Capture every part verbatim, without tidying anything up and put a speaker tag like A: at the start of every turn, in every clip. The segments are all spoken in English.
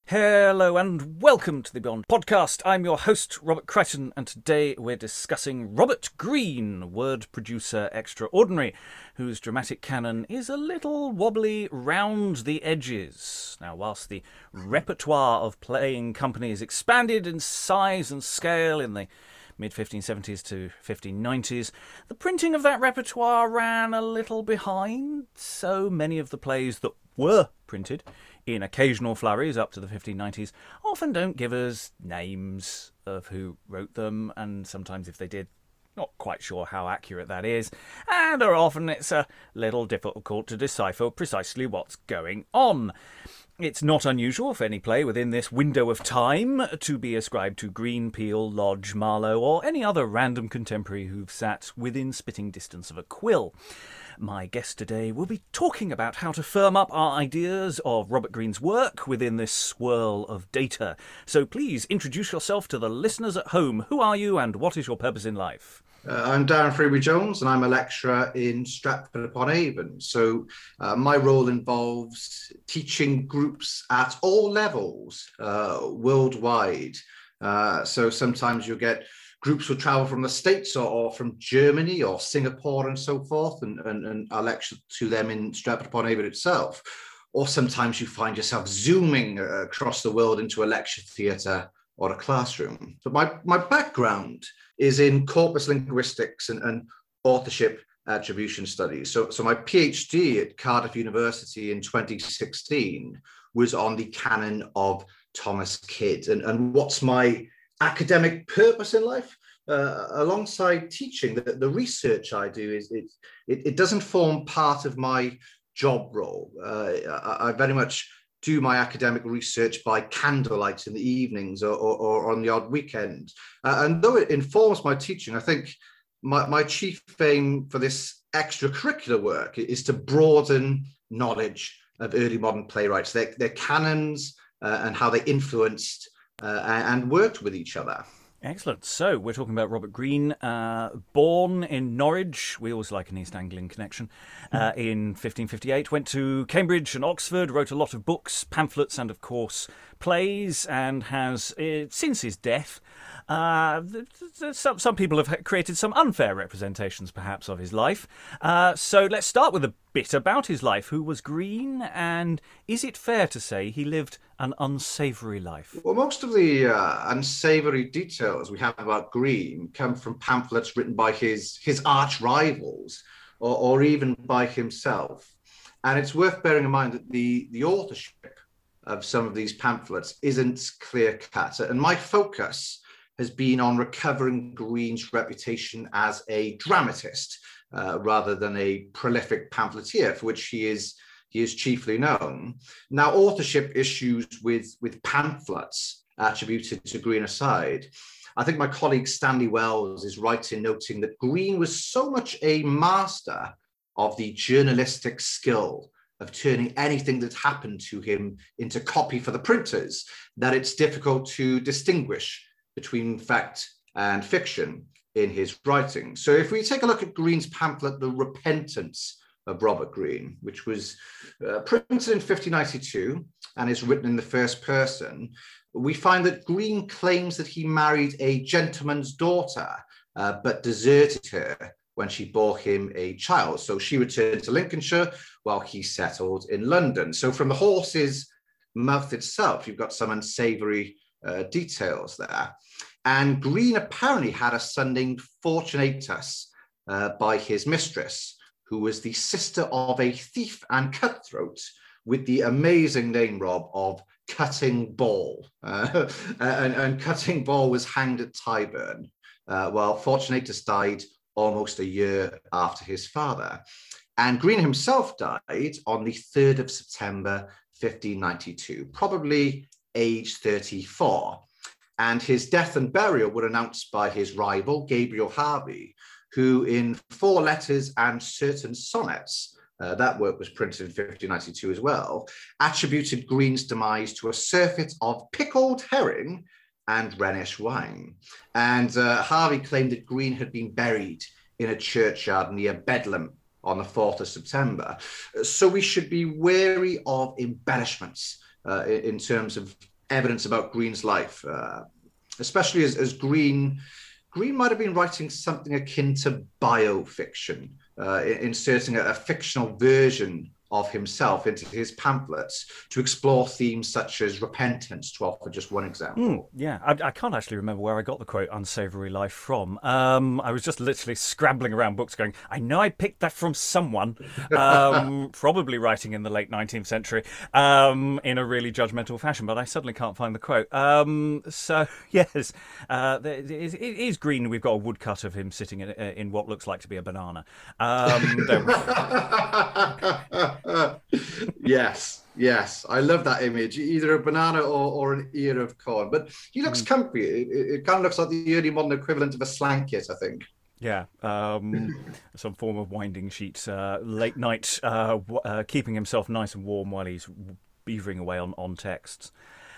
A: Hello and welcome to the Beyond Podcast. I'm your host, Robert Crichton, and today we're discussing Robert Greene, word producer extraordinary, whose dramatic canon is a little wobbly round the edges. Now, whilst the repertoire of playing companies expanded in size and scale in the mid fifteen seventies to fifteen nineties, the printing of that repertoire ran a little behind, so many of the plays that were printed in occasional flurries up to the fifteen nineties often don't give us names of who wrote them, and sometimes if they did, not quite sure how accurate that is, and are often it's a little difficult to decipher precisely what's going on. It's not unusual for any play within this window of time to be ascribed to Greene, Peele, Lodge, Marlowe, or any other random contemporary who've sat within spitting distance of a quill. My guest today will be talking about how to firm up our ideas of Robert Greene's work within this swirl of data. So please introduce yourself to the listeners at home. Who are you and what is your purpose in life?
B: Uh, I'm Darren Freebury-Jones and I'm a lecturer in Stratford-upon-Avon. So uh, my role involves teaching groups at all levels uh, worldwide. Uh, so sometimes you'll get groups will travel from the States or, or from Germany or Singapore and so forth, and, and, and I lecture to them in Stratford-upon-Avon itself. Or sometimes you find yourself zooming uh, across the world into a lecture theatre or a classroom. But my, my background is in corpus linguistics and, and authorship attribution studies. So, so my PhD at Cardiff University in twenty sixteen was on the canon of Thomas Kyd. And, and what's my academic purpose in life? Uh, alongside teaching, the, the research I do is it, it, it doesn't form part of my job role. Uh, I, I very much do my academic research by candlelight in the evenings or, or, or on the odd weekend. Uh, and though it informs my teaching, I think my, my chief aim for this extracurricular work is to broaden knowledge of early modern playwrights, their, their canons uh, and how they influenced uh, and worked with each other.
A: Excellent. So we're talking about Robert Greene, uh, born in Norwich. We always like an East Anglian connection. Uh, in fifteen fifty-eight, went to Cambridge and Oxford, wrote a lot of books, pamphlets, and of course plays, and has, uh, since his death, uh, some, some people have created some unfair representations, perhaps, of his life. Uh, so let's start with a bit about his life. Who was Greene, and is it fair to say he lived an unsavoury life?
B: Well, most of the uh, unsavoury details we have about Greene come from pamphlets written by his, his arch rivals or, or even by himself. And it's worth bearing in mind that the, the authorship of some of these pamphlets isn't clear-cut. And my focus has been on recovering Greene's reputation as a dramatist uh, rather than a prolific pamphleteer, for which he is he is chiefly known. Now, authorship issues with, with pamphlets attributed to Greene aside, I think my colleague Stanley Wells is right in noting that Greene was so much a master of the journalistic skill of turning anything that happened to him into copy for the printers that it's difficult to distinguish between fact and fiction in his writing. So if we take a look at Greene's pamphlet, The Repentance of Robert Greene, which was uh, printed in fifteen ninety-two and is written in the first person, we find that Greene claims that he married a gentleman's daughter, uh, but deserted her when she bore him a child. So she returned to Lincolnshire while he settled in London. So from the horse's mouth itself, you've got some unsavory uh, details there. And Greene apparently had a son named Fortunatus uh, by his mistress, who was the sister of a thief and cutthroat with the amazing name, Rob, of Cutting Ball. Uh, and, and Cutting Ball was hanged at Tyburn, uh, while Fortunatus died almost a year after his father. And Greene himself died on the third of September, fifteen ninety-two, probably age thirty-four. And his death and burial were announced by his rival, Gabriel Harvey, who in four letters and certain sonnets, uh, that work was printed in fifteen ninety-two as well, attributed Greene's demise to a surfeit of pickled herring and Rhenish wine. And uh, Harvey claimed that Greene had been buried in a churchyard near Bedlam on the fourth of September. So we should be wary of embellishments uh, in terms of evidence about Green's life, uh, especially as, as Green Green might have been writing something akin to biofiction, uh, inserting a, a fictional version of himself into his pamphlets to explore themes such as repentance, to offer just one example.
A: Mm, yeah, I, I can't actually remember where I got the quote "unsavory life" from. Um, I was just literally scrambling around books going, I know I picked that from someone, um, probably writing in the late nineteenth century, um, in a really judgmental fashion, but I suddenly can't find the quote. Um, so, yes, uh, it is Green. We've got a woodcut of him sitting in, in what looks like to be a banana. Um,
B: yes, yes, I love that image. Either a banana or, or an ear of corn, but he looks mm. comfy. It, it kind of looks like the early modern equivalent of a slanket, I think.
A: Yeah, um, some form of winding sheet, uh, late night, uh, uh, keeping himself nice and warm while he's beavering away on on texts.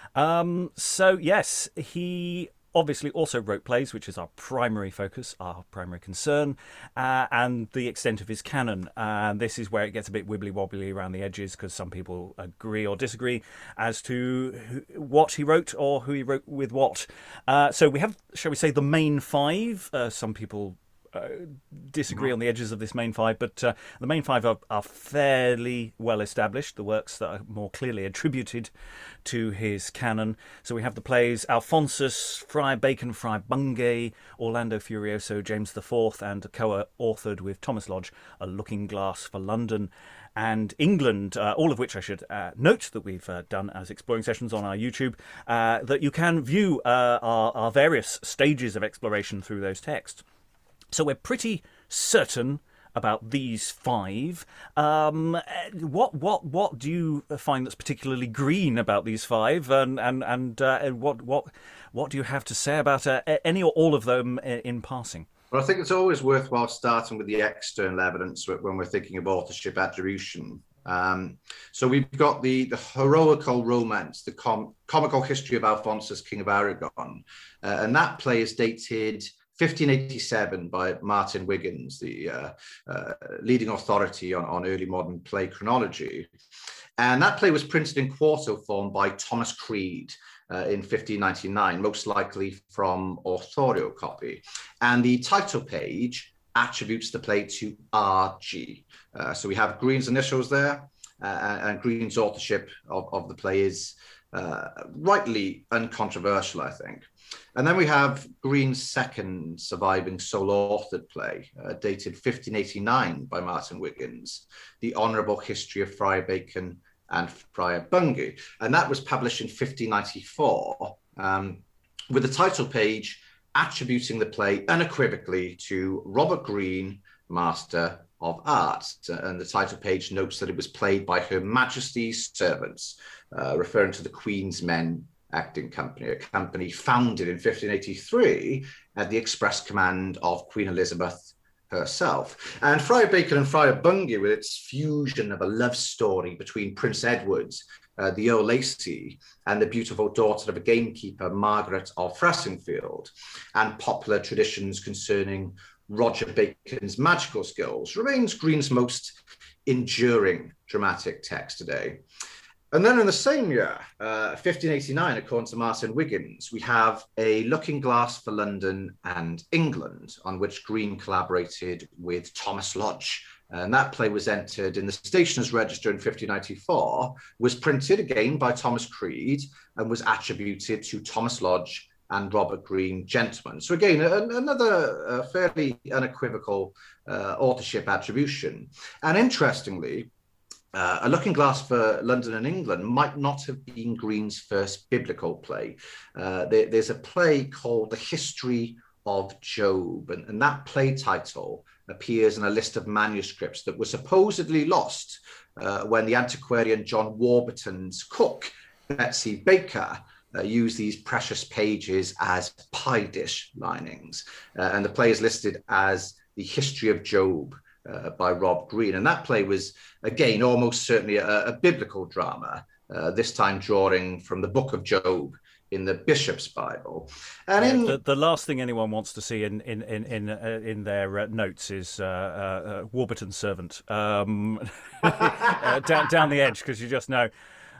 A: Um, so yes, he obviously also wrote plays, which is our primary focus, our primary concern, uh, and the extent of his canon. And this is where it gets a bit wibbly-wobbly around the edges, because some people agree or disagree as to who, what he wrote or who he wrote with what. Uh, so we have, shall we say, the main five. Uh, some people Uh, disagree on the edges of this main five, but uh, the main five are, are fairly well established, the works that are more clearly attributed to his canon. So we have the plays Alphonsus, Friar Bacon, Friar Bungay, Orlando Furioso, James the Fourth, and co-authored with Thomas Lodge, A Looking Glass for London and England, uh, all of which I should uh, note that we've uh, done as exploring sessions on our YouTube, uh, that you can view uh, our, our various stages of exploration through those texts. So we're pretty certain about these five. Um, what what what do you find that's particularly green about these five, and and and uh, what what what do you have to say about uh, any or all of them in passing?
B: Well, I think it's always worthwhile starting with the external evidence when we're thinking of authorship attribution. Um, so we've got the, the heroical romance, the com- comical history of Alphonsus, King of Aragon, uh, and that play is dated fifteen eighty-seven by Martin Wiggins, the uh, uh, leading authority on, on early modern play chronology. And that play was printed in quarto form by Thomas Creed uh, in fifteen ninety-nine, most likely from orthorial copy. And the title page attributes the play to R G. Uh, so we have Green's initials there, uh, and Green's authorship of, of the play is uh, rightly uncontroversial, I think. And then we have Green's second surviving sole-authored play, uh, dated fifteen eighty-nine by Martin Wiggins, The Honourable History of Friar Bacon and Friar Bungay. And that was published in fifteen ninety-four, um, with the title page attributing the play unequivocally to Robert Greene, Master of Arts. And the title page notes that it was played by Her Majesty's servants, uh, referring to the Queen's Men Acting Company, a company founded in fifteen eighty-three at the express command of Queen Elizabeth herself. And Friar Bacon and Friar Bungay, with its fusion of a love story between Prince Edward, uh, the Earl Lacy, and the beautiful daughter of a gamekeeper, Margaret of Fressingfield, and popular traditions concerning Roger Bacon's magical skills, remains Green's most enduring dramatic text today. And then in the same year, uh, fifteen eighty-nine, according to Martin Wiggins, we have A Looking Glass for London and England, on which Green collaborated with Thomas Lodge. And that play was entered in the Stationers' Register in fifteen ninety-four, was printed again by Thomas Creed, and was attributed to Thomas Lodge and Robert Greene, gentlemen. So again, a, another uh, fairly unequivocal uh, authorship attribution. And interestingly, Uh, A Looking Glass for London and England might not have been Green's first biblical play. Uh, there, there's a play called The History of Job, and, and that play title appears in a list of manuscripts that were supposedly lost uh, when the antiquarian John Warburton's cook, Betsy Baker, uh, used these precious pages as pie dish linings. Uh, and the play is listed as The History of Job, Uh, by Rob Greene. And that play was, again, almost certainly a, a biblical drama, uh, this time drawing from the book of Job in the Bishop's Bible. And in
A: the, the last thing anyone wants to see in in in in, uh, in their uh, notes is uh, uh, uh, Warburton's servant um, uh, down down the edge, because you just know.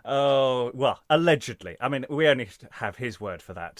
A: Oh, well, allegedly. I mean, we only have his word for that.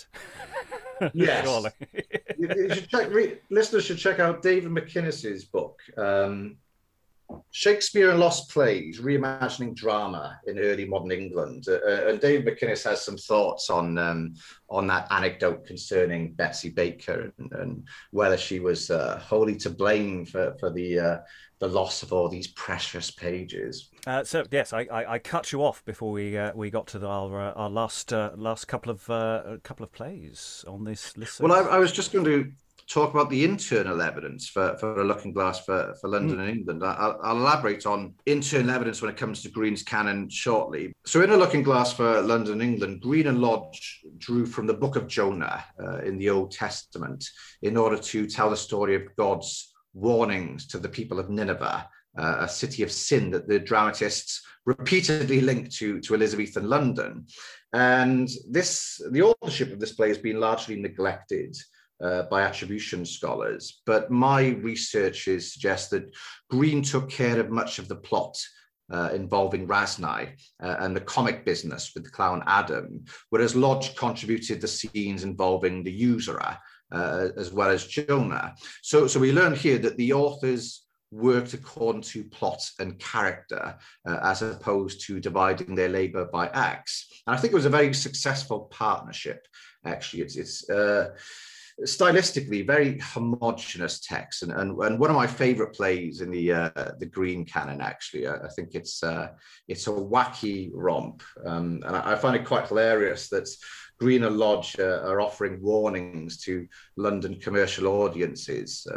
B: Yes.
A: Surely.
B: You, you should check, re, listeners should check out David McInnes's book, um, Shakespeare and Lost Plays, Reimagining Drama in Early Modern England. Uh, uh, and David McInnes has some thoughts on um, on that anecdote concerning Betsy Baker and, and whether she was uh, wholly to blame for, for the uh, the loss of all these precious pages.
A: Uh, so yes, I, I, I cut you off before we uh, we got to the, our uh, our last uh, last couple of uh, couple of plays on this list.
B: Well, I, I was just going to talk about the internal evidence for, for a looking glass for, for London mm. and England. I'll, I'll elaborate on internal evidence when it comes to Green's canon shortly. So in a looking glass for London and England, Green and Lodge drew from the book of Jonah uh, in the Old Testament in order to tell the story of God's warnings to the people of Nineveh, uh, a city of sin that the dramatists repeatedly linked to, to Elizabethan London. And this, the authorship of this play has been largely neglected Uh, by attribution scholars, but my researches suggest that Green took care of much of the plot uh, involving Rasnai uh, and the comic business with the clown Adam, whereas Lodge contributed the scenes involving the usurer uh, as well as Jonah. So, so we learn here that the authors worked according to plot and character uh, as opposed to dividing their labor by acts. And I think it was a very successful partnership, actually. It's, it's uh, stylistically very homogenous text, and, and and one of my favorite plays in the uh, the Green canon, actually. I, I think it's uh, it's a wacky romp, um, and I, I find it quite hilarious that Green and Lodge uh, are offering warnings to London commercial audiences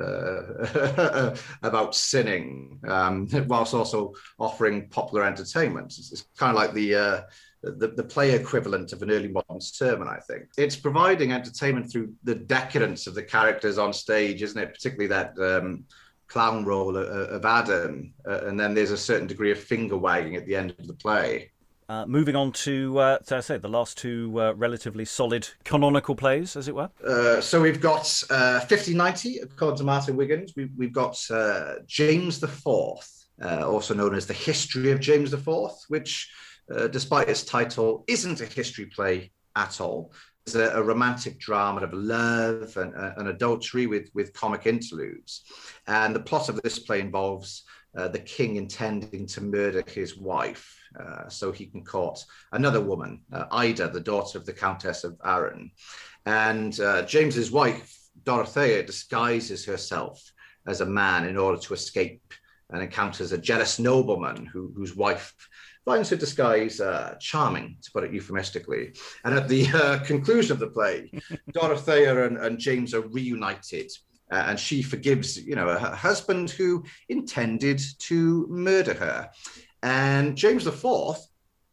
B: uh, about sinning, um, whilst also offering popular entertainment. It's, it's kind of like the uh, The, the play equivalent of an early modern sermon, I think. It's providing entertainment through the decadence of the characters on stage, isn't it? Particularly that um, clown role of, of Adam. Uh, and then there's a certain degree of finger wagging at the end of the play.
A: Uh, moving on to, uh, so I say, the last two uh, relatively solid canonical plays, as it were.
B: Uh, so we've got uh, fifteen ninety, according to Martin Wiggins. We, we've got uh, James the Fourth, uh, also known as The History of James the Fourth, which, Uh, despite its title, isn't a history play at all. It's a, a romantic drama of love and, uh, and adultery with, with comic interludes. And the plot of this play involves uh, the king intending to murder his wife uh, so he can court another woman, uh, Ida, the daughter of the Countess of Arran. And uh, James's wife, Dorothea, disguises herself as a man in order to escape and encounters a jealous nobleman who, whose wife finds her disguise uh, charming, to put it euphemistically. And at the uh, conclusion of the play, Dorothea and, and James are reunited, uh, and she forgives, you know, her husband who intended to murder her. And James the Fourth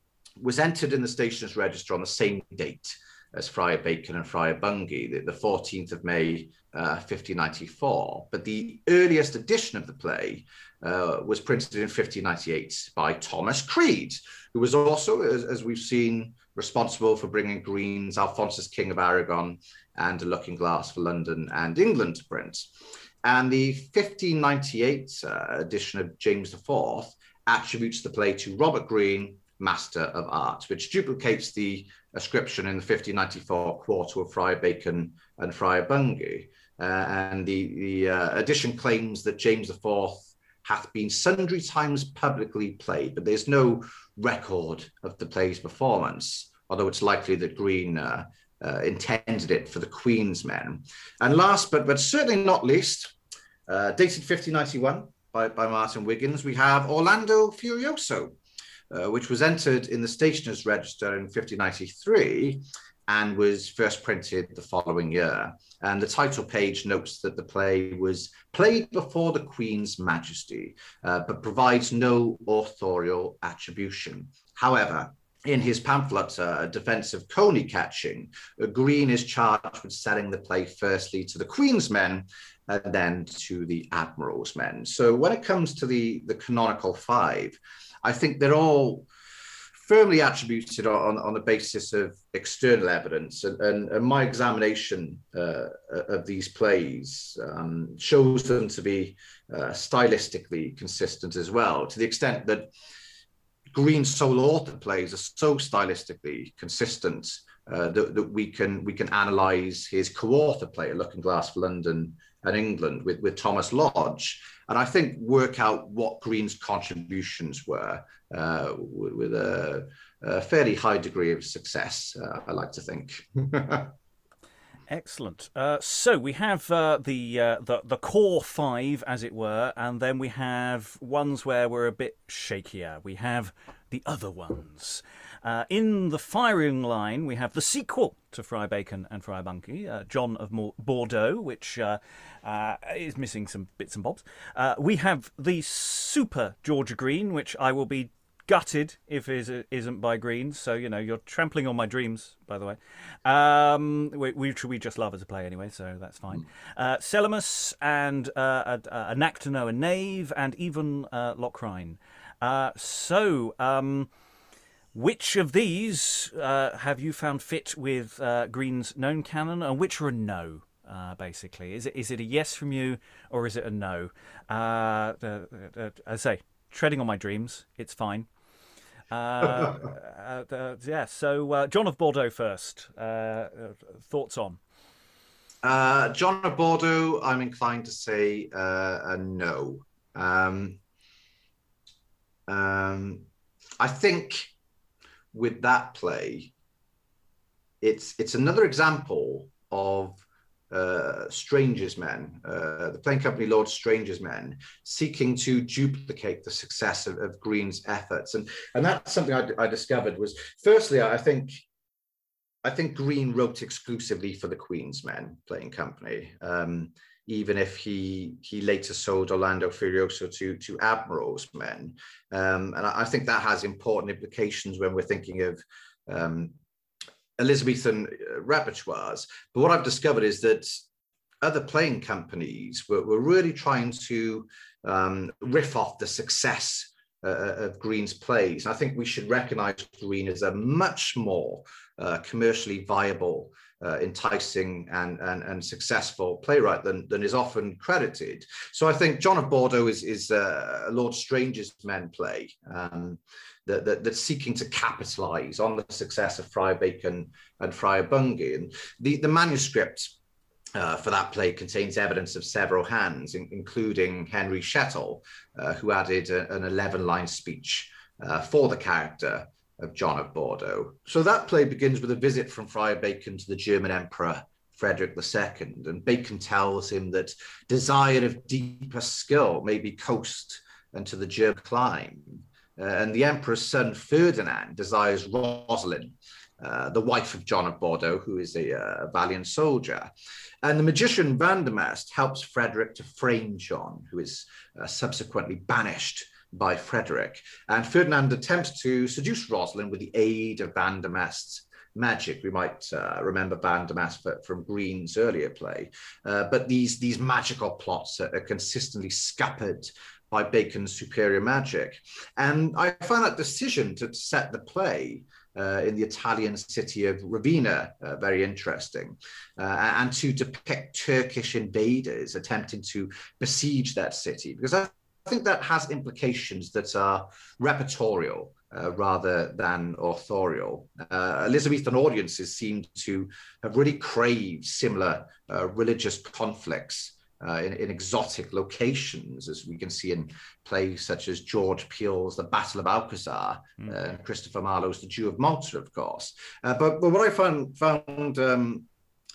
B: was entered in the Stationers' Register on the same date as Friar Bacon and Friar Bungay, the, the fourteenth of May, uh, fifteen ninety-four. But the earliest edition of the play uh, was printed in fifteen ninety-eight by Thomas Creed, who was also, as, as we've seen, responsible for bringing Green's Alphonsus, King of Aragon and A Looking Glass for London and England to print. And the fifteen ninety-eight uh, edition of James the Fourth attributes the play to Robert Greene, Master of Art, which duplicates the ascription in the fifteen ninety-four quarto of Friar Bacon and Friar Bungay. Uh, and the, the uh, edition claims that James the Fourth hath been sundry times publicly played, but there's no record of the play's performance, although it's likely that Greene uh, uh, intended it for the Queen's men. And last, but, but certainly not least, uh, dated fifteen ninety-one by, by Martin Wiggins, we have Orlando Furioso, Uh, which was entered in the Stationers' Register in fifteen ninety-three and was first printed the following year. And the title page notes that the play was played before the Queen's Majesty, uh, but provides no authorial attribution. However, in his pamphlet, uh, Defence of Coney Catching, uh, Greene is charged with selling the play firstly to the Queen's men and then to the Admiral's men. So when it comes to the, the canonical five, I think they're all firmly attributed on, on the basis of external evidence. And, and, and my examination uh, of these plays um, shows them to be uh, stylistically consistent as well, to the extent that Green's sole author plays are so stylistically consistent uh, that, that we can we can analyse his co-author play, A Looking Glass for London and England, with, with Thomas Lodge, and I think work out what Green's contributions were uh, with, with a, a fairly high degree of success, uh, I like to think.
A: Excellent. Uh, so we have uh, the, uh, the the core five, as it were, and then we have ones where we're a bit shakier. We have the other ones. Uh, in the firing line, we have the sequel to Friar Bacon and Friar Bunky, uh, John of Bordeaux, which uh, uh, is missing some bits and bobs. Uh, we have the super George Green, which I will be gutted if it isn't by Green. So, you know, you're trampling on my dreams, by the way. Um, we, we, we just love as a play anyway, so that's fine. Uh, Selimus and uh, a, a Nactano and Knave, and even uh, Lochrine. Uh, so, um, which of these uh, have you found fit with uh, Green's known canon, and which are a no? Uh, basically, is it is it a yes from you, or is it a no? Uh, uh, uh, I say, treading on my dreams. It's fine. Uh, uh, uh, yeah. So, uh, John of Bordeaux first. Uh, uh, thoughts on?
B: Uh, John of Bordeaux, I'm inclined to say uh, a no. Um, um, I think with that play, it's it's another example of uh, Stranger's Men, uh, the playing company Lord Stranger's Men, seeking to duplicate the success of, of Green's efforts, and and that's something I, I discovered was, firstly, I think I think Green wrote exclusively for the Queen's Men playing company, um, even if he he later sold Orlando Furioso to to Admiral's Men, um, and I, I think that has important implications when we're thinking of um, Elizabethan repertoires. But what I've discovered is that other playing companies were, were really trying to um, riff off the success uh, of Green's plays. And I think we should recognize Green as a much more uh, commercially viable, uh, enticing and, and, and successful playwright than, than is often credited. So I think John of Bordeaux is, is uh, Lord Stranger's Men play. Um, That, that, that's seeking to capitalize on the success of Friar Bacon and Friar Bungy. And the, the manuscript uh, for that play contains evidence of several hands, in, including Henry Shettle, uh, who added a, an eleven-line speech uh, for the character of John of Bordeaux. So that play begins with a visit from Friar Bacon to the German Emperor Frederick the Second, and Bacon tells him that desire of deeper skill may be coast unto the German clime. Uh, and the emperor's son Ferdinand desires Rosalind, uh, the wife of John of Bordeaux, who is a uh, valiant soldier. And the magician Vandemast helps Frederick to frame John, who is uh, subsequently banished by Frederick. And Ferdinand attempts to seduce Rosalind with the aid of Vandemast's magic. We might uh, remember Vandemast from Green's earlier play. Uh, but these, these magical plots are, are consistently scuppered by Bacon's superior magic. And I found that decision to set the play uh, in the Italian city of Ravenna uh, very interesting, uh, and to depict Turkish invaders attempting to besiege that city, because I think that has implications that are repertorial uh, rather than authorial. Uh, Elizabethan audiences seem to have really craved similar uh, religious conflicts Uh, in, in exotic locations, as we can see in plays such as George Peele's The Battle of Alcazar, mm. uh, Christopher Marlowe's The Jew of Malta, of course. Uh, but, but what I found, found um,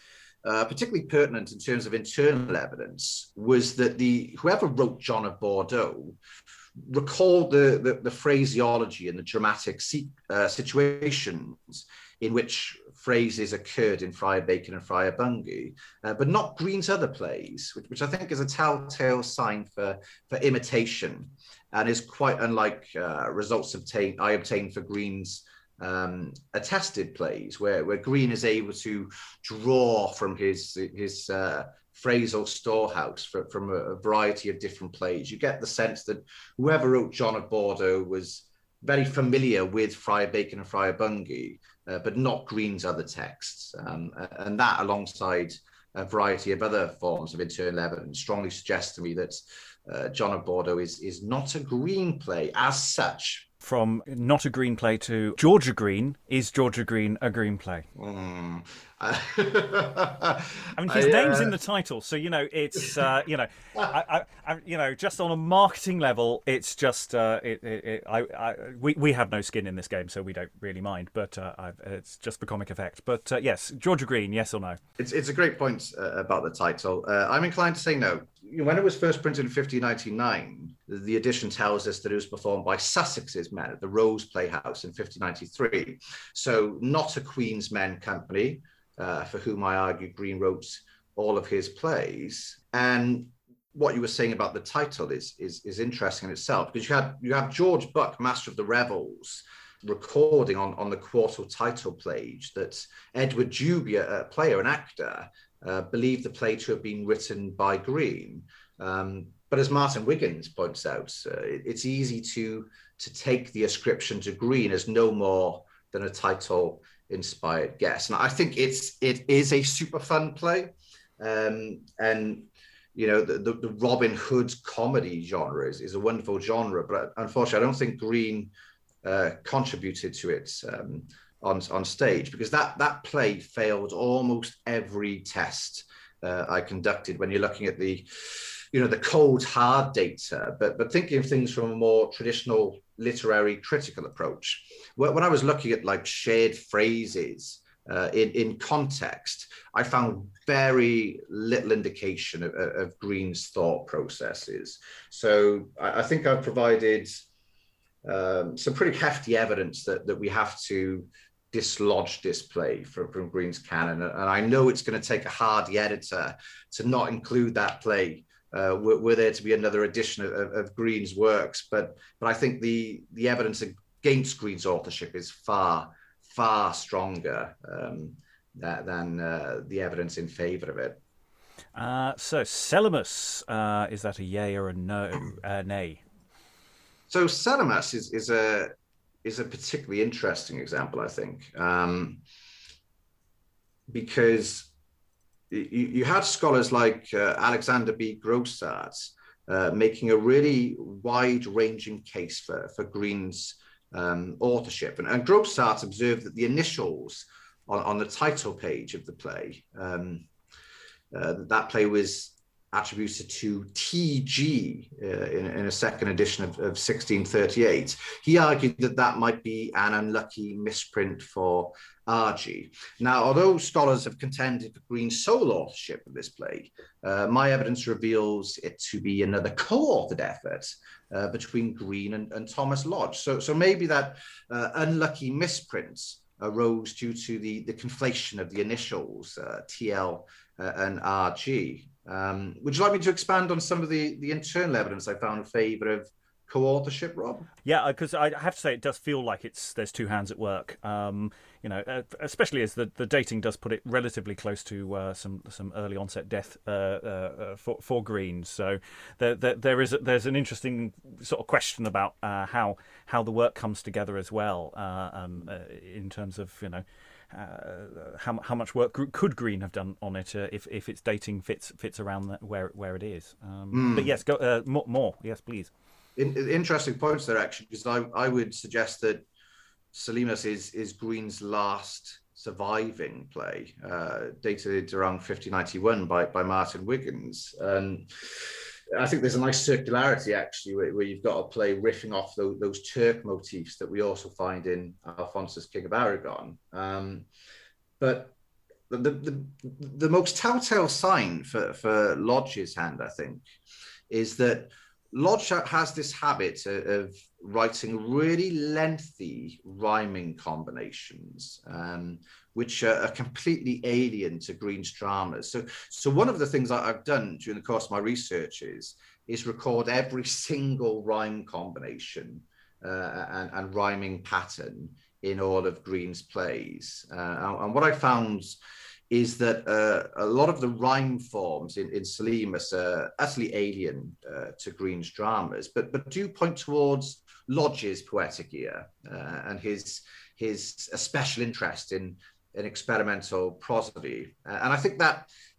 B: uh, particularly pertinent in terms of internal evidence was that the whoever wrote John of Bordeaux recalled the, the, the phraseology and the dramatic uh, situations in which phrases occurred in Friar Bacon and Friar Bungy, uh, but not Green's other plays, which, which I think is a telltale sign for, for imitation, and is quite unlike uh, results obtained, I obtained for Green's um, attested plays, where, where Green is able to draw from his, his uh, phrasal storehouse for, from a, a variety of different plays. You get the sense that whoever wrote John of Bordeaux was very familiar with Friar Bacon and Friar Bungy, uh, but not Green's other texts. Um, and that, alongside a variety of other forms of internal evidence, strongly suggests to me that uh, John of Bordeaux is, is not a Green play as such,
A: from not a green play to Georgia Green. Is Georgia Green a green play?
B: Mm.
A: I mean, his
B: I,
A: name's
B: uh...
A: in the title, so you know it's uh, you know, I, I, I, you know, just on a marketing level, it's just uh, it, it, it, I, I, we we have no skin in this game, so we don't really mind. But uh, I've, it's just for comic effect. But uh, yes, Georgia Green, yes or no?
B: It's it's a great point uh, about the title. Uh, I'm inclined to say no. When it was first printed in fifteen ninety-nine, the edition tells us that it was performed by Sussex's men at the Rose Playhouse in fifteen ninety-three. So not a Queen's Men company, uh, for whom I argue Green wrote all of his plays. And what you were saying about the title is is, is interesting in itself, because you had you have George Buck, Master of the Revels, recording on, on the quarto title page that Edward Dubia, a player, an actor, uh, believed the play to have been written by Green. Um, but as Martin Wiggins points out, uh, it, it's easy to, to take the ascription to Green as no more than a title-inspired guess. And I think it's it is a super fun play. Um, and you know, the, the, the Robin Hood comedy genre is, is a wonderful genre, but unfortunately, I don't think Green uh, contributed to it um, on, on stage, because that, that play failed almost every test uh, I conducted when you're looking at the, you know, the cold, hard data, but, but thinking of things from a more traditional literary critical approach. When I was looking at like shared phrases Uh, in, in context, I found very little indication of, of Green's thought processes. So I, I think I've provided um, some pretty hefty evidence that, that we have to dislodge this play from, from Green's canon. And I know it's going to take a hardy editor to not include that play uh, were, were there to be another edition of, of Green's works. But, but I think the, the evidence against Green's authorship is far far stronger um, that, than uh, the evidence in favour of it.
A: Uh, so, Salamis, uh, is that a yay or a no, uh, nay?
B: So, Salamis is, is a is a particularly interesting example, I think, um, because you, you had scholars like uh, Alexander B. Grossart uh, making a really wide-ranging case for, for Green's Um, authorship. And, and Grossart observed that the initials on, on the title page of the play, um, uh, that play was attributed to T G uh, in, in a second edition of, of sixteen thirty-eight. He argued that that might be an unlucky misprint for R G. Now, although scholars have contended for Green's sole authorship of this play, uh, my evidence reveals it to be another co-authored effort uh, between Green and, and Thomas Lodge. So, so maybe that uh, unlucky misprint arose due to the, the conflation of the initials, uh, T L uh, and R G. Um, would you like me to expand on some of the, the internal evidence I found in favour of co-authorship, Rob?
A: Yeah, because I have to say it does feel like it's there's two hands at work. Um, you know, uh, especially as the, the dating does put it relatively close to uh, some some early onset death uh, uh, for for Green. So there there, there is a, there's an interesting sort of question about uh, how how the work comes together as well, uh, um, uh, in terms of, you know, Uh, how how much work could Green have done on it uh, if if its dating fits fits around the, where where it is? Um, mm. But yes, go uh, more, more. Yes, please.
B: In, interesting points there, actually, because I, I would suggest that Salamis is is Green's last surviving play, uh, dated around fifteen ninety-one by by Martin Wiggins, and I think there's a nice circularity, actually, where, where you've got a play riffing off those, those Turk motifs that we also find in Alphonsus, King of Aragon. Um, but the, the, the most telltale sign for, for Lodge's hand, I think, is that Lodge has this habit of writing really lengthy rhyming combinations, um, which are, are completely alien to Green's dramas. So, so one of the things I've done during the course of my research is, is record every single rhyme combination uh, and, and rhyming pattern in all of Green's plays. Uh, and what I found is that uh, a lot of the rhyme forms in, in Salamis are utterly alien uh, to Green's dramas, but but do point towards Lodge's poetic ear uh, and his his a special interest in, in experimental prosody. Uh, and I think that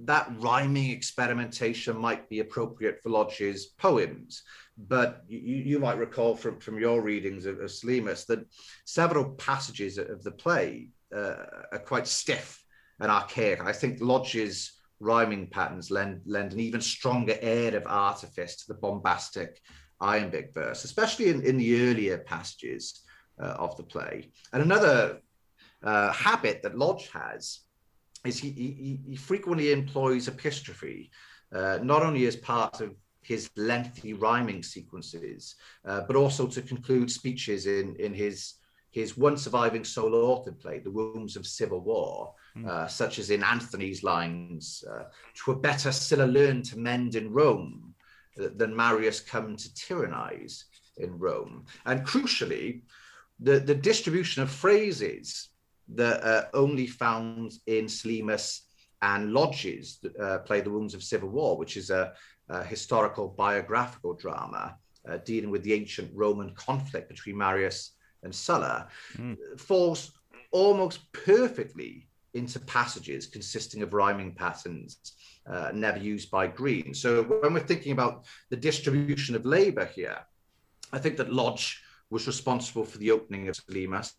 B: that rhyming experimentation might be appropriate for Lodge's poems. But you, you might recall from, from your readings of, of Slimas that several passages of the play uh, are quite stiff and archaic. I think Lodge's rhyming patterns lend, lend an even stronger air of artifice to the bombastic iambic verse, especially in, in the earlier passages uh, of the play. And another uh, habit that Lodge has is he, he, he frequently employs epistrophe, uh, not only as part of his lengthy rhyming sequences, uh, but also to conclude speeches in, in his, his one surviving solo-authored play, The Wombs of Civil War, mm. uh, such as in Anthony's lines, uh, "'Twere better Sylla learn to mend in Rome than Marius come to tyrannize in Rome." And crucially, the, the distribution of phrases that are only found in Slimas and Lodge's uh, play, The Wounds of Civil War, which is a, a historical biographical drama uh, dealing with the ancient Roman conflict between Marius and Sulla, mm. falls almost perfectly into passages consisting of rhyming patterns uh, never used by Greene. So when we're thinking about the distribution of labor here, I think that Lodge was responsible for the opening of Slimas,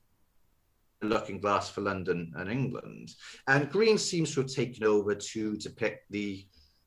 B: Looking Glass for London and England. And Greene seems to have taken over to depict the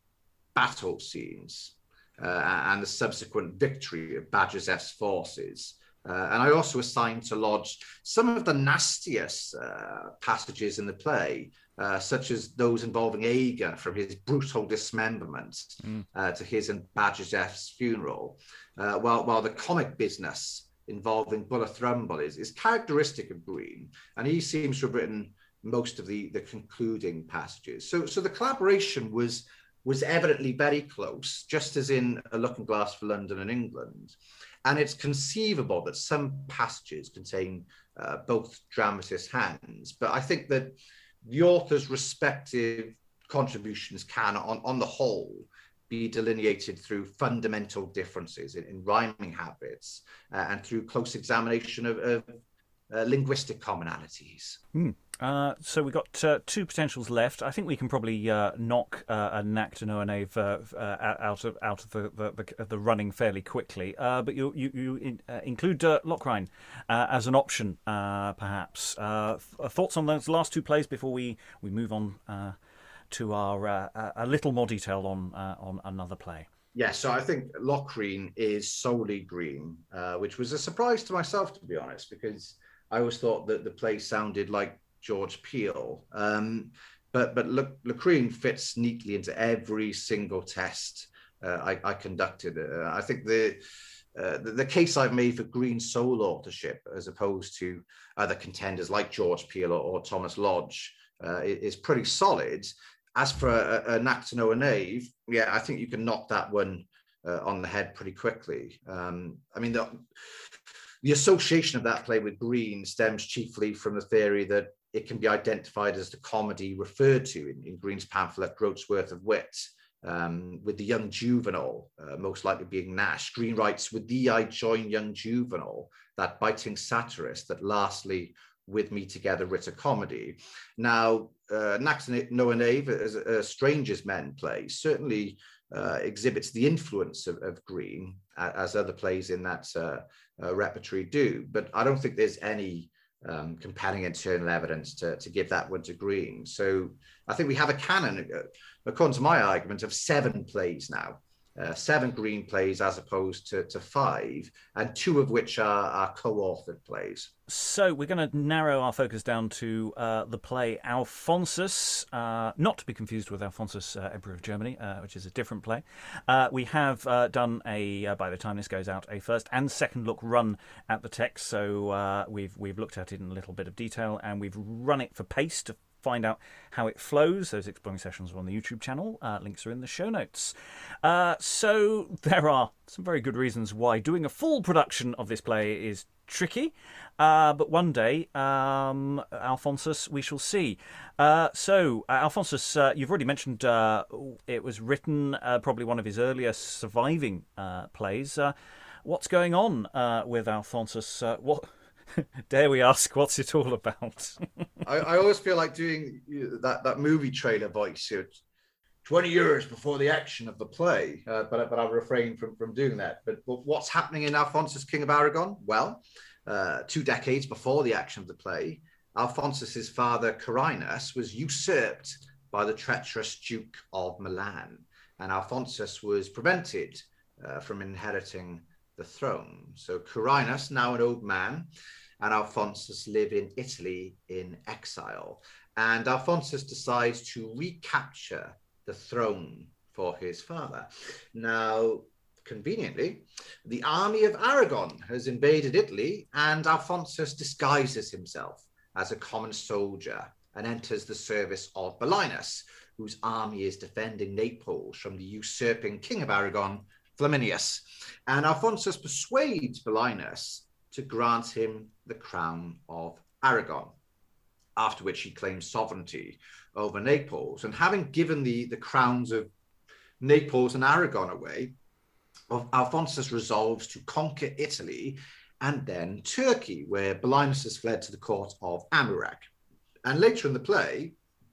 B: battle scenes uh, and the subsequent victory of Bajazeth's forces. Uh, and I also assigned to Lodge some of the nastiest uh, passages in the play, uh, such as those involving Aegon, from his brutal dismemberment mm. uh, to his and Bajazeth's funeral, uh, while, while the comic business involving Bulla Thrumble is, is characteristic of Greene, and he seems to have written most of the, the concluding passages. So, so the collaboration was, was evidently very close, just as in A Looking Glass for London and England. And it's conceivable that some passages contain uh, both dramatists' hands, but I think that the author's respective contributions can, on, on the whole, be delineated through fundamental differences in, in rhyming habits uh, and through close examination of, of uh, linguistic commonalities.
A: Mm. Uh, so we've got uh, two potentials left. I think we can probably uh, knock uh, a Nacht and Oanave uh, uh, out of out of the the, the, the running fairly quickly. Uh, but you you, you in, uh, include uh, Locrine uh, as an option, uh, perhaps. Uh, th- thoughts on those last two plays before we we move on Uh, to our uh, a little more detail on uh, on another play.
B: Yeah, so I think Locrine is solely Greene, uh, which was a surprise to myself, to be honest, because I always thought that the play sounded like George Peele. Um, but but Locrine fits neatly into every single test uh, I, I conducted. Uh, I think the, uh, the the case I've made for Greene's sole authorship, as opposed to other contenders like George Peele or, or Thomas Lodge, uh, is pretty solid. As for a, a Nacht and Oanave, yeah, I think you can knock that one uh, on the head pretty quickly. Um, I mean, the, the association of that play with Greene stems chiefly from the theory that it can be identified as the comedy referred to in, in Greene's pamphlet, Groat's Worth of Wit, um, with the young juvenile, uh, most likely being Nash. Greene writes, "With thee I join young juvenile, that biting satirist that lastly with me together writ a comedy." Now, uh, Nacht and Oanave, as a, a Strangers Men play, certainly uh, exhibits the influence of, of Greene, as other plays in that uh, uh, repertory do. But I don't think there's any um, compelling internal evidence to, to give that one to Greene. So I think we have a canon, uh, according to my argument, of seven plays now. Uh, seven Greene plays as opposed to, to five, and two of which are, are co-authored plays.
A: So we're going to narrow our focus down to uh, the play Alphonsus, uh, not to be confused with Alphonsus, uh, Emperor of Germany, uh, which is a different play. Uh, we have uh, done, a uh, by the time this goes out, a first and second look run at the text, so uh, we've we've looked at it in a little bit of detail, and we've run it for pace to find out how it flows. Those exploring sessions are on the YouTube channel. Uh, links are in the show notes. Uh, so there are some very good reasons why doing a full production of this play is tricky. Uh, but one day, um, Alphonsus, we shall see. Uh, so, uh, Alphonsus, uh, you've already mentioned uh, it was written, uh, probably one of his earlier surviving uh, plays. Uh, what's going on uh, with Alphonsus? Uh, what... Dare we ask, what's it all about?
B: I, I always feel like doing that, that movie trailer voice. twenty years before the action of the play, uh, but, but I'll refrain from, from doing that. But, but what's happening in Alphonsus, King of Aragon? Well, uh, two decades before the action of the play, Alphonsus's father, Carinus, was usurped by the treacherous Duke of Milan, and Alphonsus was prevented uh, from inheriting the throne. So Carinus, now an old man, and Alphonsus live in Italy in exile. And Alphonsus decides to recapture the throne for his father. Now, conveniently, the army of Aragon has invaded Italy, and Alphonsus disguises himself as a common soldier and enters the service of Belinus, whose army is defending Naples from the usurping king of Aragon, Flaminius. And Alphonsus persuades Belinus to grant him the crown of Aragon, after which he claims sovereignty over Naples. And having given the, the crowns of Naples and Aragon away, Alphonsus resolves to conquer Italy and then Turkey, where Belinus has fled to the court of Amurac. And later in the play,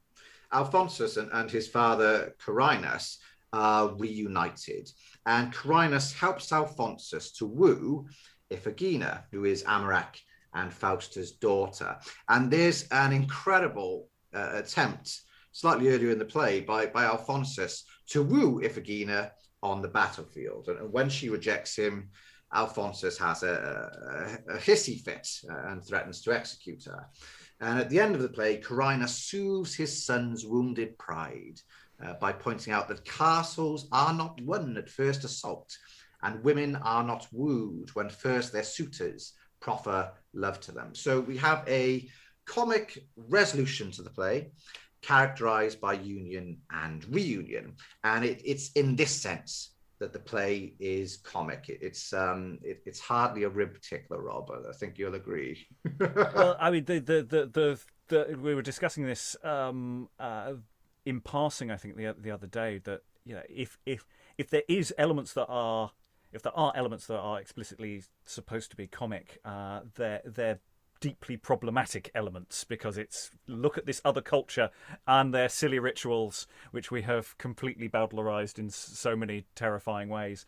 B: Alphonsus and, and his father Carinus are reunited. And Carinus helps Alphonsus to woo Iphigenia, who is Amurac and Fausta's daughter. And there's an incredible uh, attempt, slightly earlier in the play, by, by Alphonsus to woo Iphigenia on the battlefield. And when she rejects him, Alphonsus has a, a, a hissy fit uh, and threatens to execute her. And at the end of the play, Carinus soothes his son's wounded pride uh, by pointing out that castles are not won at first assault, and women are not wooed when first their suitors proffer love to them. So we have a comic resolution to the play, characterized by union and reunion. And it, it's in this sense that the play is comic. It, it's um, it, it's hardly a rib tickler, Rob. I think you'll agree.
A: Well, I mean, the the, the the the we were discussing this um, uh, in passing, I think, the the other day, that, you know, if if if there is elements that are if there are elements that are explicitly supposed to be comic, uh, they're they're deeply problematic elements, because it's, look at this other culture and their silly rituals, which we have completely bowdlerized in so many terrifying ways,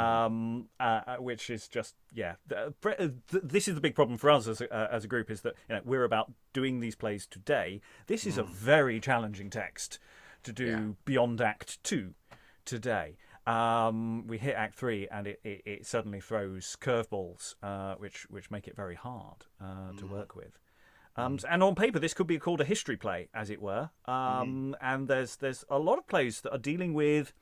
A: um, uh, which is just, yeah. This is the big problem for us as a, uh, as a group, is that, you know, we're about doing these plays today. This is mm. a very challenging text to do yeah. beyond Act Two today. Um, we hit Act Three, and it, it, it suddenly throws curveballs, uh, which which make it very hard uh, to mm. work with. Um, mm. And on paper, this could be called a history play, as it were. Um, mm. And there's there's a lot of plays that are dealing with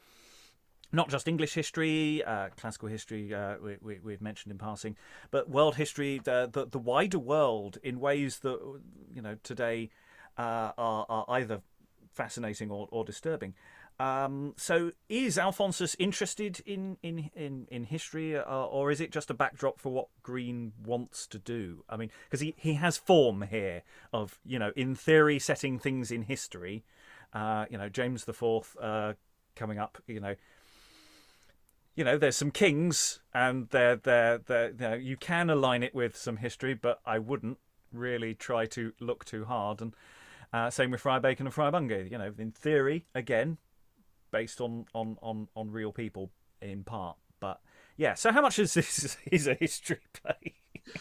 A: not just English history, uh, classical history, uh, we, we, we've mentioned in passing, but world history, the the, the wider world, in ways that, you know, today uh, are, are either fascinating or, or disturbing. Um, so is Alphonsus interested in, in, in, in history, uh, or is it just a backdrop for what Green wants to do? I mean, because he, he has form here of, you know, in theory, setting things in history. Uh, you know, James the Fourth uh, coming up, you know, you know, there's some kings, and they're, they're, they're, you know, you can align it with some history, but I wouldn't really try to look too hard. And uh, same with Friar Bacon and Friar Bungay, you know, in theory, again, based on, on, on, on real people in part. But yeah, so how much is this is a history play?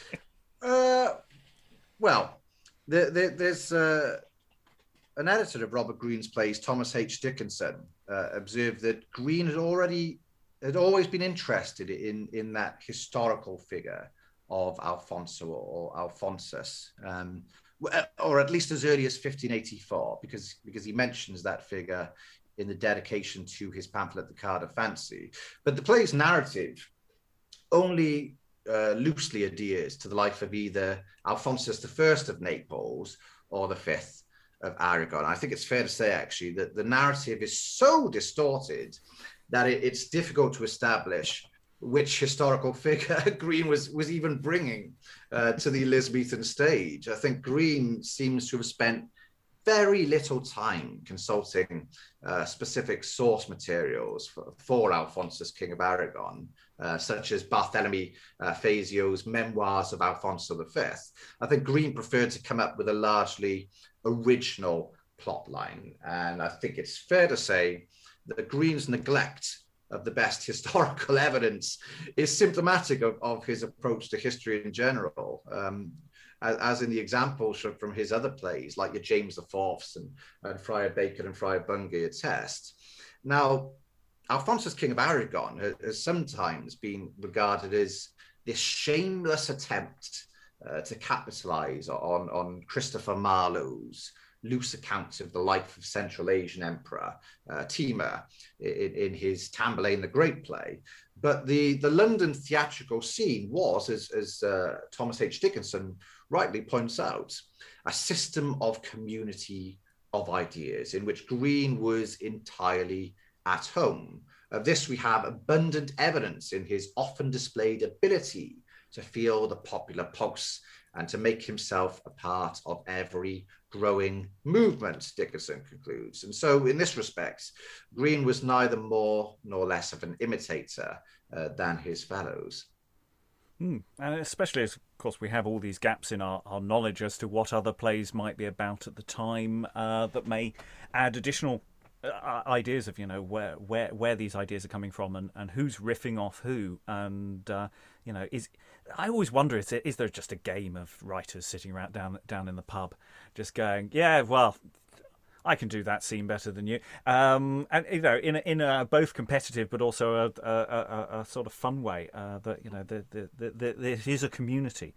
B: uh, well, there, there, there's uh, an editor of Robert Greene's plays, Thomas H. Dickinson, uh, observed that Greene had already had always been interested in, in that historical figure of Alfonso or, or Alphonsus, um, or at least as early as fifteen eighty-four, because, because he mentions that figure in the dedication to his pamphlet, The Card of Fancy. But the play's narrative only uh, loosely adheres to the life of either Alphonsus the First of Naples or the Fifth of Aragon. I think it's fair to say, actually, that the narrative is so distorted that it, it's difficult to establish which historical figure Greene was, was even bringing uh, to the Elizabethan stage. I think Greene seems to have spent very little time consulting uh, specific source materials for, for Alphonsus, King of Aragon, uh, such as Barthélemy uh, Fazio's Memoirs of Alfonso the Fifth. I think Greene preferred to come up with a largely original plot line. And I think it's fair to say that Green's neglect of the best historical evidence is symptomatic of, of his approach to history in general. Um, as, as in the examples from, from his other plays, like your James the Fourths and, and Friar Bacon and Friar Bungay attest. Now, Alphonsus, King of Aragon, has sometimes been regarded as this shameless attempt uh, to capitalize on, on Christopher Marlowe's loose accounts of the life of Central Asian Emperor uh, Timur in, in his Tamburlaine the Great play. But the, the London theatrical scene was, as, as uh, Thomas H. Dickinson rightly points out, a system of community of ideas in which Green was entirely at home. Of this, we have abundant evidence in his often displayed ability to feel the popular pulse and to make himself a part of every growing movement, Dickinson concludes. And so in this respect, Green was neither more nor less of an imitator uh, than his fellows.
A: Mm. And especially as, of course, we have all these gaps in our, our knowledge as to what other plays might be about at the time uh, that may add additional uh, ideas of, you know, where where where these ideas are coming from and, and who's riffing off who. And, uh, you know, is I always wonder, is there, is there just a game of writers sitting around down, down in the pub just going, yeah, well, I can do that scene better than you. Um, and, you know, in a, in a both competitive but also a, a, a, a sort of fun way uh, that, you know, the, the, the, the, there is a community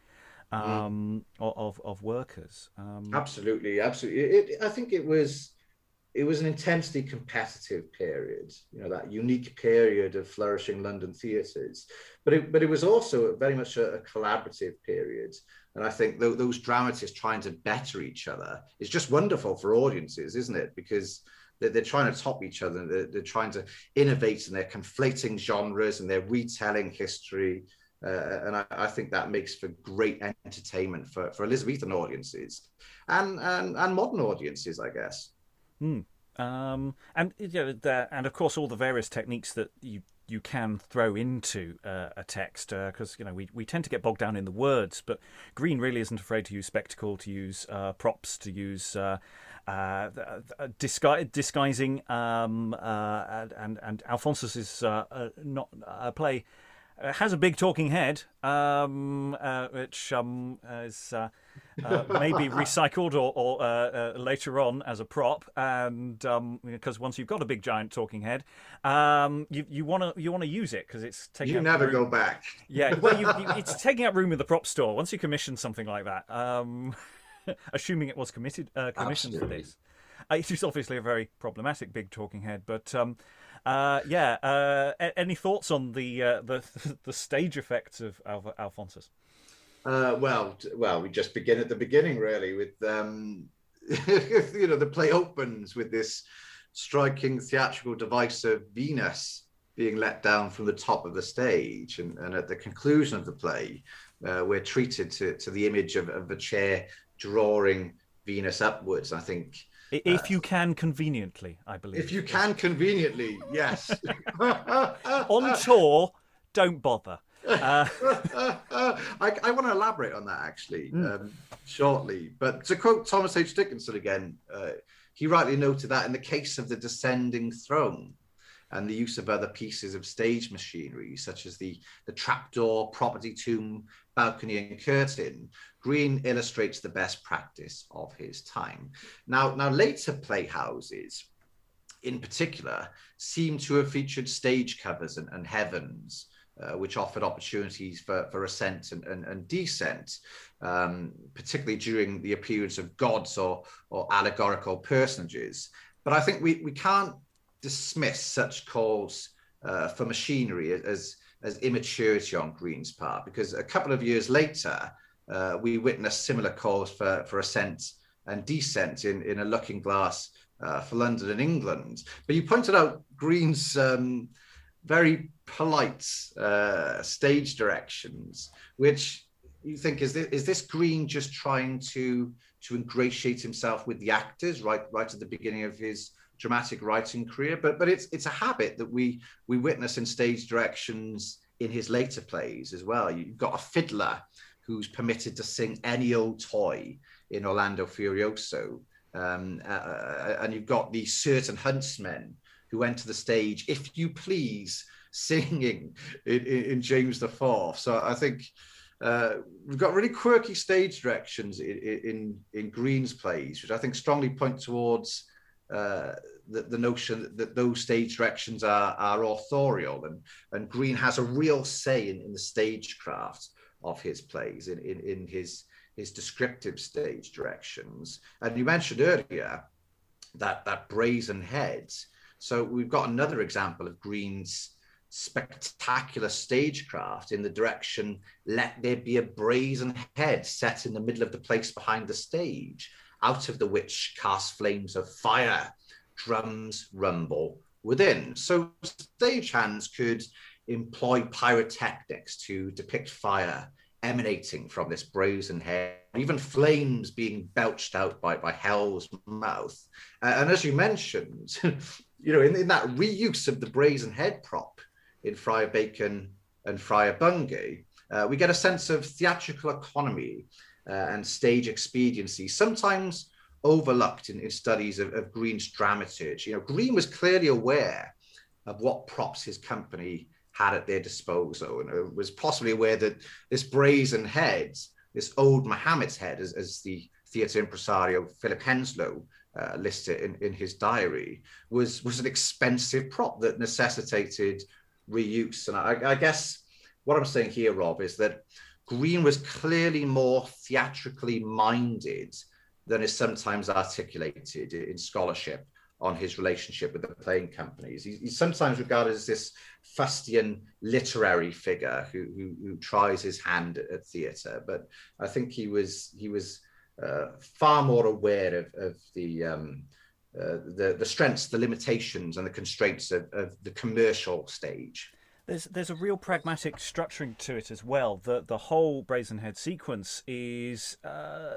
A: um, mm. of, of workers. Um,
B: absolutely, absolutely. It, I think it was... It was an intensely competitive period, you know, that unique period of flourishing London theatres. But it, but it was also very much a, a collaborative period. And I think th- those dramatists trying to better each other is just wonderful for audiences, isn't it? Because they're, they're trying to top each other. They're, they're trying to innovate, and they're conflating genres, and they're retelling history. Uh, and I, I think that makes for great entertainment for, for Elizabethan audiences and, and, and modern audiences, I guess.
A: Hmm. Um, and you know, the, and of course, all the various techniques that you you can throw into uh, a text, because uh, you know we, we tend to get bogged down in the words. But Green really isn't afraid to use spectacle, to use uh, props, to use uh, uh, disgu- disguising. Um, uh, and and Alphonsus is uh, uh, not a play. Uh, has a big talking head, um, uh, which um, is uh, uh, maybe recycled or, or uh, uh, later on as a prop, and um, because once you've got a big giant talking head, um, you you want to you want to use it because it's taking.
B: You
A: up
B: never
A: room.
B: go back.
A: Yeah, well, you, you, it's taking up room in the prop store. Once you commission something like that, um, assuming it was committed uh, commissioned
B: Absolutely.
A: for this, uh, it is obviously a very problematic big talking head, but. Um, Uh, yeah. Uh, any thoughts on the uh, the the stage effects of Al- Alphonsus?
B: Uh, well, well, we just begin at the beginning, really, with um, you know, the play opens with this striking theatrical device of Venus being let down from the top of the stage, and, and at the conclusion of the play, uh, we're treated to to the image of, of a chair drawing Venus upwards. I think.
A: If you can conveniently, I believe.
B: If you can conveniently, yes.
A: On tour, don't bother. Uh...
B: I, I want to elaborate on that, actually, mm. um, shortly. But to quote Thomas H. Dickinson again, uh, he rightly noted that in the case of the descending throne and the use of other pieces of stage machinery, such as the, the trapdoor, property tomb, balcony, and curtain, Green illustrates the best practice of his time. Now, now later playhouses, in particular, seem to have featured stage covers and, and heavens, uh, which offered opportunities for, for ascent and, and, and descent, um, particularly during the appearance of gods or, or allegorical personages. But I think we, we can't dismiss such calls uh, for machinery as, as immaturity on Green's part, because a couple of years later, uh, we witnessed similar calls for, for ascent and descent in, in A Looking Glass uh, for London and England. But you pointed out Green's um, very polite uh, stage directions, which you think, is this, is this Green just trying to, to ingratiate himself with the actors right, right at the beginning of his dramatic writing career? But but it's it's a habit that we we witness in stage directions in his later plays as well. You've got a fiddler who's permitted to sing any old toy in Orlando Furioso, Um, uh, and you've got the certain huntsmen who enter the stage, if you please, singing in, in, in James the Fourth. So I think uh, we've got really quirky stage directions in, in, in Green's plays, which I think strongly point towards uh, the, the notion that those stage directions are, are authorial, and, and Green has a real say in, in the stagecraft of his plays, in, in, in his, his descriptive stage directions. And you mentioned earlier that, that brazen heads. So we've got another example of Green's spectacular stagecraft in the direction, let there be a brazen head set in the middle of the place behind the stage, out of the which cast flames of fire, drums rumble within. So stagehands could employ pyrotechnics to depict fire emanating from this brazen head, even flames being belched out by, by hell's mouth. Uh, and as you mentioned, you know, in, in that reuse of the brazen head prop in Friar Bacon and Friar Bungay, uh, we get a sense of theatrical economy uh, and stage expediency, sometimes overlooked in, in studies of, of Green's dramaturgy. You know, Green was clearly aware of what props his company had at their disposal, and was possibly aware that this brazen head, this old Muhammad's head, as, as the theatre impresario Philip Henslow uh, listed in, in his diary, was, was an expensive prop that necessitated reuse. And I, I guess what I'm saying here, Rob, is that Green was clearly more theatrically minded than is sometimes articulated in scholarship on his relationship with the playing companies. He's, he's sometimes regarded as this fustian literary figure who, who, who tries his hand at, at theatre, but I think he was he was uh, far more aware of, of the, um, uh, the the strengths, the limitations, and the constraints of, of the commercial stage.
A: There's there's a real pragmatic structuring to it as well. The the whole Brazenhead sequence is. Uh,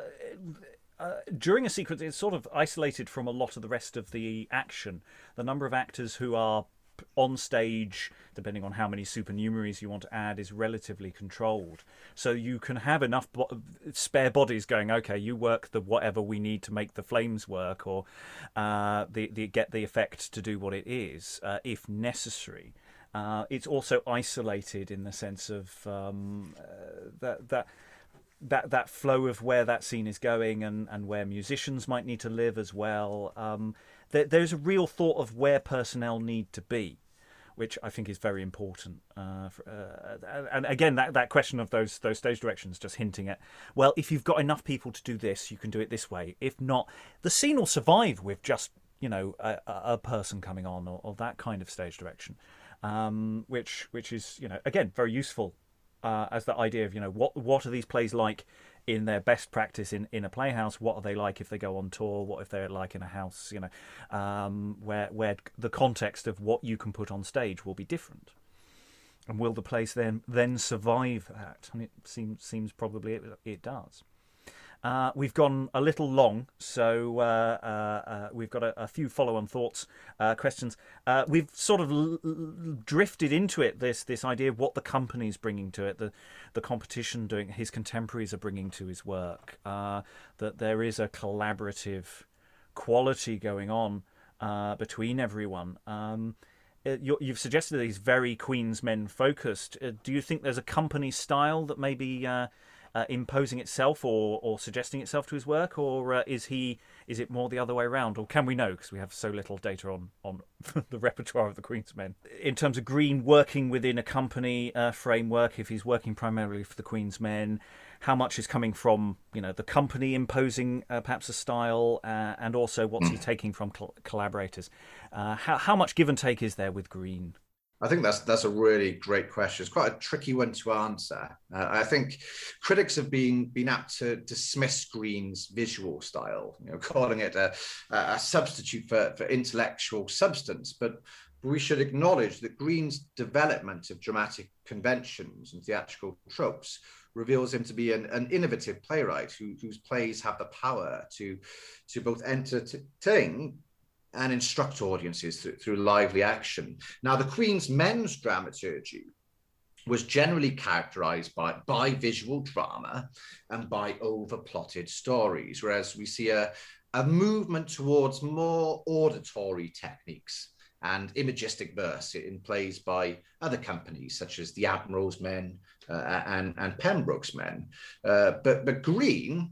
A: Uh, during a sequence, it's sort of isolated from a lot of the rest of the action. The number of actors who are on stage, depending on how many supernumeraries you want to add, is relatively controlled. So you can have enough bo- spare bodies going, okay, you work the whatever we need to make the flames work, or uh, the, the get the effect to do what it is, uh, if necessary. Uh, it's also isolated in the sense of um, uh, that that. that that flow of where that scene is going, and, and where musicians might need to live as well. Um, there, there's a real thought of where personnel need to be, which I think is very important. Uh, for, uh, and again, that, that question of those those stage directions, just hinting at, well, if you've got enough people to do this, you can do it this way. If not, the scene will survive with just, you know, a, a person coming on, or, or that kind of stage direction, um, which which is, you know, again, very useful. Uh, as the idea of, you know, what what are these plays like in their best practice in, in a playhouse? What are they like if they go on tour? What if they're like in a house, you know, um, where where the context of what you can put on stage will be different, and will the plays then then survive that? And it seems seems probably it, it does. Uh, we've gone a little long, so uh, uh, uh, we've got a, a few follow-on thoughts, uh, questions. Uh, we've sort of l- l- drifted into it, this this idea of what the company's bringing to it, the the competition doing, his contemporaries are bringing to his work, uh, that there is a collaborative quality going on uh, between everyone. Um, you, you've suggested that he's very Queen's Men focused. Uh, do you think there's a company style that maybe... Uh, Uh, imposing itself or, or suggesting itself to his work, or uh, is he is it more the other way around, or can we know, because we have so little data on on the repertoire of the Queen's Men in terms of Green working within a company uh, framework? If he's working primarily for the Queen's Men, how much is coming from, you know, the company imposing uh, perhaps a style, uh, and also what's he taking from col- collaborators? Uh, how how much give and take is there with Green?
B: I think that's that's a really great question. It's quite a tricky one to answer. Uh, I think critics have been been apt to dismiss Green's visual style, you know, calling it a, a substitute for, for intellectual substance. But we should acknowledge that Green's development of dramatic conventions and theatrical tropes reveals him to be an, an innovative playwright who, whose plays have the power to, to both entertain and instruct audiences through, through lively action. Now, the Queen's Men's dramaturgy was generally characterized by, by visual drama and by over-plotted stories, whereas we see a, a movement towards more auditory techniques and imagistic verse in plays by other companies such as the Admiral's Men uh, and, and Pembroke's Men. Uh, but, but Green,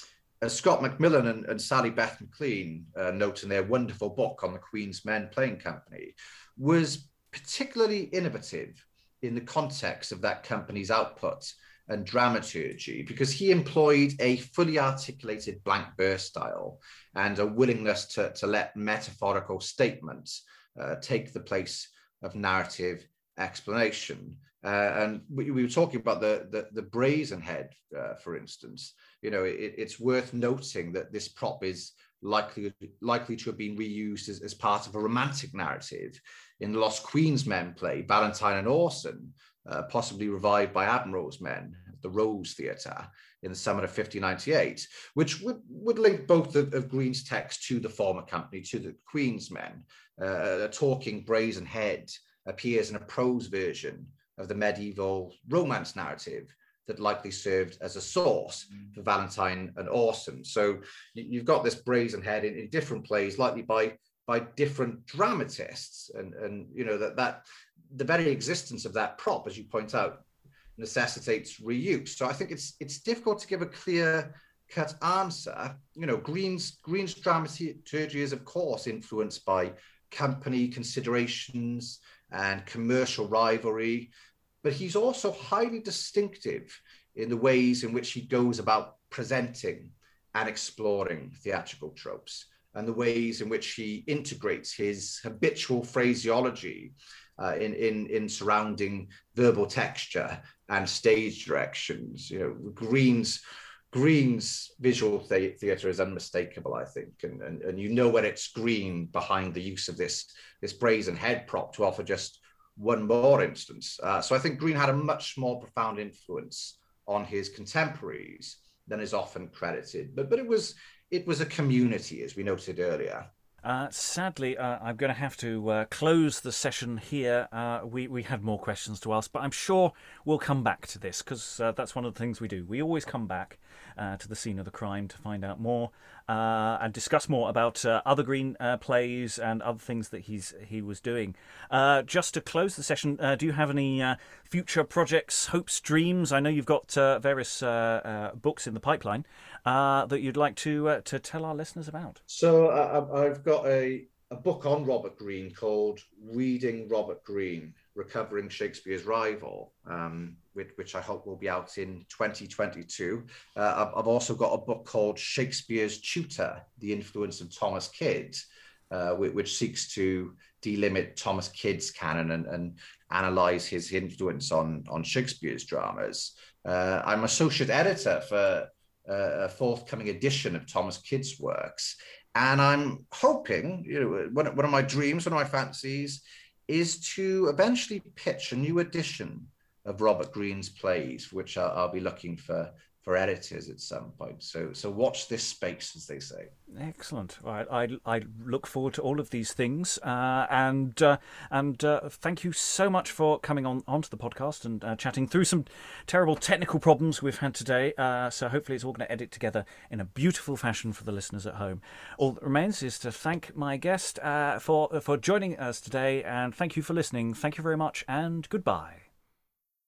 B: as Scott Macmillan and, and Sally Beth McLean uh, note in their wonderful book on the Queen's Men Playing Company, was particularly innovative in the context of that company's output and dramaturgy, because he employed a fully articulated blank verse style and a willingness to, to let metaphorical statements uh, take the place of narrative explanation. Uh, and we, we were talking about the, the, the brazen head, uh, for instance. You know, it, it's worth noting that this prop is likely, likely to have been reused as, as part of a romantic narrative in the Lost Queen's Men play, Ballantyne and Orson, uh, possibly revived by Admiral's Men at the Rose Theatre in the summer of fifteen ninety-eight, which would, would link both of, of Green's text to the former company, to the Queen's Men. Uh, a talking brazen head appears in a prose version of the medieval romance narrative that likely served as a source for Ballantyne and Orson. So you've got this brazen head in, in different plays, likely by by different dramatists, and and you know that that the very existence of that prop, as you point out, necessitates reuse. So I think it's it's difficult to give a clear cut answer. You know, Green's Green's dramaturgy is of course influenced by company considerations and commercial rivalry, but he's also highly distinctive in the ways in which he goes about presenting and exploring theatrical tropes, and the ways in which he integrates his habitual phraseology uh, in, in, in surrounding verbal texture and stage directions. You know, Green's Green's visual the- theatre is unmistakable, I think, and, and, and you know when it's Green behind the use of this, this brazen head prop, to offer just one more instance. Uh, so I think Green had a much more profound influence on his contemporaries than is often credited. But but it was it was a community, as we noted earlier.
A: Uh, sadly, uh, I'm going to have to uh, close the session here. Uh, we, we had more questions to ask, but I'm sure we'll come back to this, because uh, that's one of the things we do. We always come back uh, to the scene of the crime to find out more uh, and discuss more about uh, other Green uh, plays and other things that he's he was doing. Uh, just to close the session, uh, do you have any uh, future projects, hopes, dreams? I know you've got uh, various uh, uh, books in the pipeline uh, that you'd like to uh, to tell our listeners about.
B: So uh, I've got a, a book on Robert Greene called Reading Robert Greene, Recovering Shakespeare's Rival, um, which, which I hope will be out in twenty twenty-two. Uh, I've, I've also got a book called Shakespeare's Tutor, The Influence of Thomas Kyd, uh, which, which seeks to delimit Thomas Kyd's canon and, and analyse his influence on, on Shakespeare's dramas. Uh, I'm associate editor for uh, a forthcoming edition of Thomas Kyd's works. And I'm hoping, you know, one, one of my dreams, one of my fancies is to eventually pitch a new edition of Robert Greene's plays, which I'll, I'll be looking for for editors at some point. So so watch this space, as they say.
A: Excellent. All right. I, I look forward to all of these things. Uh, and uh, and uh, thank you so much for coming on onto the podcast and uh, chatting through some terrible technical problems we've had today. Uh, so hopefully it's all going to edit together in a beautiful fashion for the listeners at home. All that remains is to thank my guest uh, for, for joining us today, and thank you for listening. Thank you very much, and goodbye.